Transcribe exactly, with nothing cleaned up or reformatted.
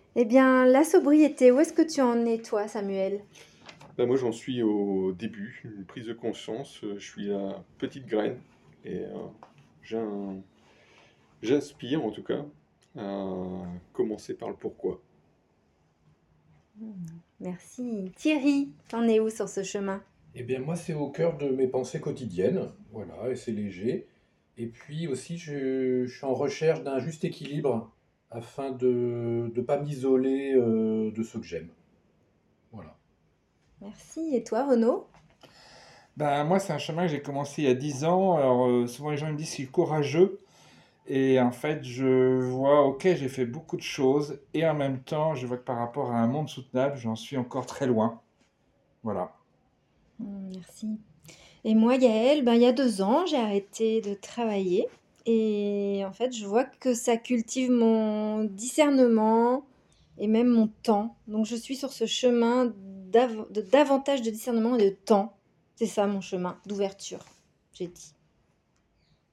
Eh bien, la sobriété, où est-ce que tu en es, toi, Samuel? Bah, moi, j'en suis au début, une prise de conscience. euh, Je suis la petite graine et euh, j'ai un- j'aspire en tout cas à commencer par le pourquoi. Merci. Thierry, t'en es où sur ce chemin? Eh bien, moi, c'est au cœur de mes pensées quotidiennes, voilà, et c'est léger. Et puis aussi, je, je suis en recherche d'un juste équilibre afin de ne pas m'isoler euh, de ceux que j'aime. Voilà. Merci. Et toi, Renaud? Ben, moi, c'est un chemin que j'ai commencé il y a dix ans. Alors, euh, souvent, les gens me disent que je suis courageux. Et en fait, je vois, ok, j'ai fait beaucoup de choses. Et en même temps, je vois que par rapport à un monde soutenable, j'en suis encore très loin. Voilà. Hmm, merci. Et moi, Yael, ben, il y a deux ans, j'ai arrêté de travailler. Et en fait, je vois que ça cultive mon discernement et même mon temps. Donc, je suis sur ce chemin d'av- de davantage de discernement et de temps. C'est ça mon chemin d'ouverture, j'ai dit.